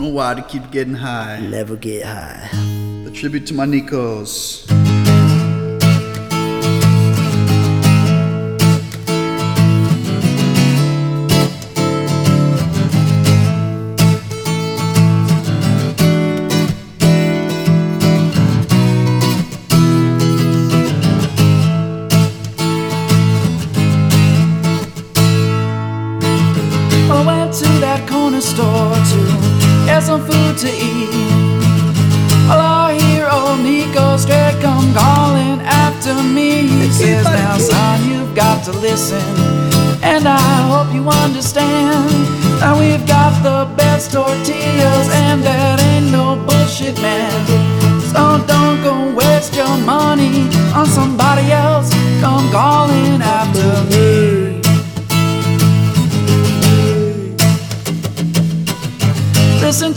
Know why to keep getting high. Never get high. A tribute to my Nikos. I went to that corner store to get some food to eat. Well, I hear old Nico Straight come calling after me. He says, now son, you've got to listen, and I hope you understand that we've got the best tortillas, and that ain't no bullshit, man. So don't go waste your money on somebody else. Come calling after me. Listen